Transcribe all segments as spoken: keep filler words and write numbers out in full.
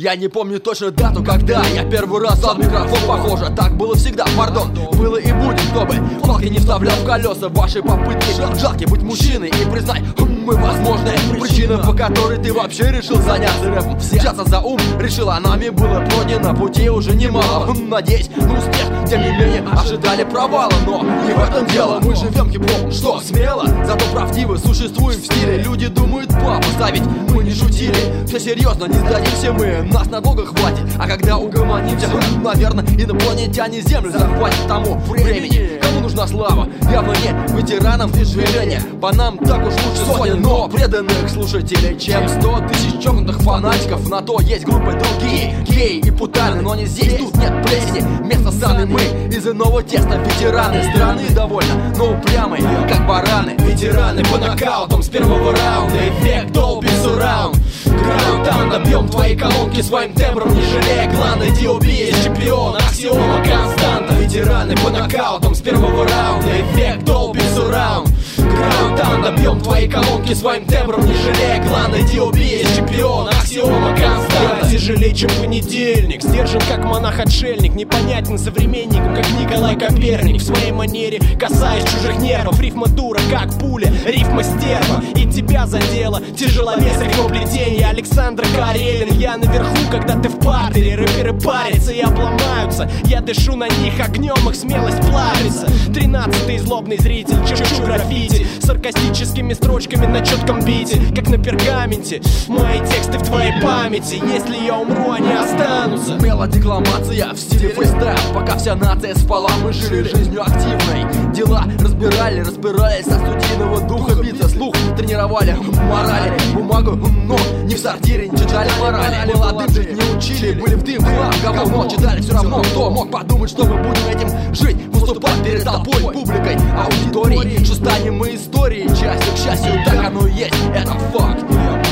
Я не помню точно дату, когда я первый раз взял микрофон. Похоже, так было всегда, пардон. Было и будет, кто бы палки не вставлял в колеса вашей попытки. Жалко быть мужчиной и признай, мы возможные. Причина, по которой ты вообще решил заняться рэпом. Взяться за ум решил, а нами было пройдено пути уже немало. Надеюсь на успех, тем не менее ожидали провала. Но не в этом дело, мы живем хип-хопом, что смело. Зато правдиво существуем в стиле. Люди думают, папа, ставить мы не шутили. Все серьезно, не сдадимся мы, нас надолго хватит. А когда угомонимся, наверное, инопланетяне землю захватят. Тому времени, кому нужна слава, явно не ветеранам движения. По нам так уж лучше сотни, но преданных слушателей, чем сто тысяч чокнутых фанатиков. На то есть группы другие, геи и путаны, но не здесь, тут нет плесени. Место саны мы из иного теста. Ветераны страны довольно, но упрямые, как бараны. Ветераны по нокаутам с первого раунда. Эффект Dolby Surround. Граунтан, добьем твои колонки своим тембром, не жалея главное. ди о би есть чемпион, аксиома константа. Ветераны по нокаутам с первого раунда. Эффект Dolby Surround. Граунтан, добьем твои колонки своим тембром, не жалея главное. ди о би есть чемпион, аксиома константа. Тяжелее, чем понедельник, сдержан как монах-отшельник, непонятен современникам, как Николай Коперник. В своей манере касаясь чужих нервов, рифма дура, как пуля, рифма стерва. И тебя задело тяжеловес рифмоплетения. Александр Карелин, я наверху, когда ты в партере. Рэперы парятся и обломаются, я дышу на них огнем, их смелость плавится. Тринадцатый злобный зритель, чу-чу граффити, саркастическими строчками на четком бите, как на пергаменте. Мои тексты в твоей памяти, если я умру, они останутся. Мелодекламация в стиле фристайл. Пока вся нация спала, мы жили жизнью активной. Дела разбирали, разбирались со студийного духа. Биться слух, тренировали морали. Бумагу, но не в сортире, не читали морали. Молодым жить не учили, были в дым, хлам, говно. Читали все равно, кто мог подумать, что мы будем этим жить. Выступать перед толпой, публикой, аудиторией, что станем мы историей, частью, к счастью, так оно и есть, это факт.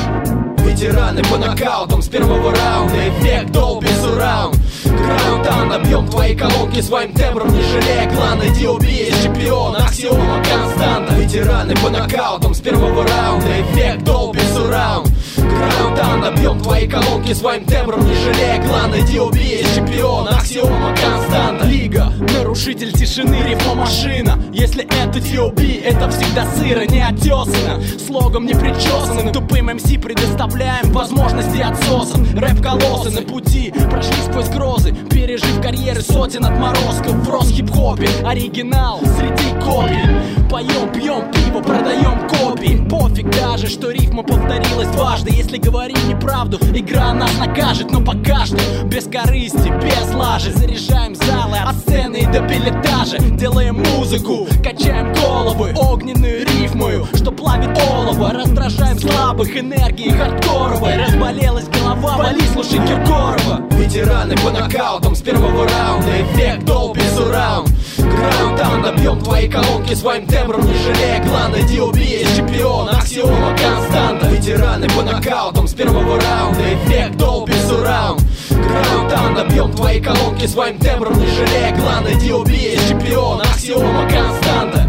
Ветераны по нокаутам с первого раунда. Эффект Dolby Surround. Граунтан, добьем твои колонки своим тембром, не жалея главное. ди о би есть чемпион, аксиома константа. Ветераны по нокаутам с первого раунда. Эффект Dolby Surround. Граунтан, добьем твои колонки своим тембром, не жалея главное. ди о би есть чемпион, аксиома константа. Лига, нарушитель тишины, рифма-машина. Если это ди о би, это всегда сыро, не отесано, слогом не причесанным. Тупым эм си предоставляем возможности отсосан. Рэп-колоссы на пути прошли сквозь грозы, пережив карьеры сотен отморозков. В Рос-хип-хопе оригинал среди копий. Поем, пьем пиво, продаем копии. Пофиг даже, что рифма повторилась дважды. Если говорим неправду, игра нас накажет. Но пока что без корысти, без лажи. Заряжаем залы от сцены и до пилотажа. Делаем музыку, качаем головы огненную рифмою, что плавит олово. Раздражаем слабых энергией хардкоровой. Разболелась голова, вали, слушай Киркорова. Ветераны по нокаутам с первого раунда. Эффект Dolby Surround. Граунтан, добьем твои колонки своим тембром, не жалея главное. ди о би есть чемпион, аксиома константа. Ветераны по нокаутам с первого раунда. Эффект Dolby Surround. Граунтан, добьем твои колонки своим тембром, не жалея главное. ди о би есть чемпион, аксиома константа.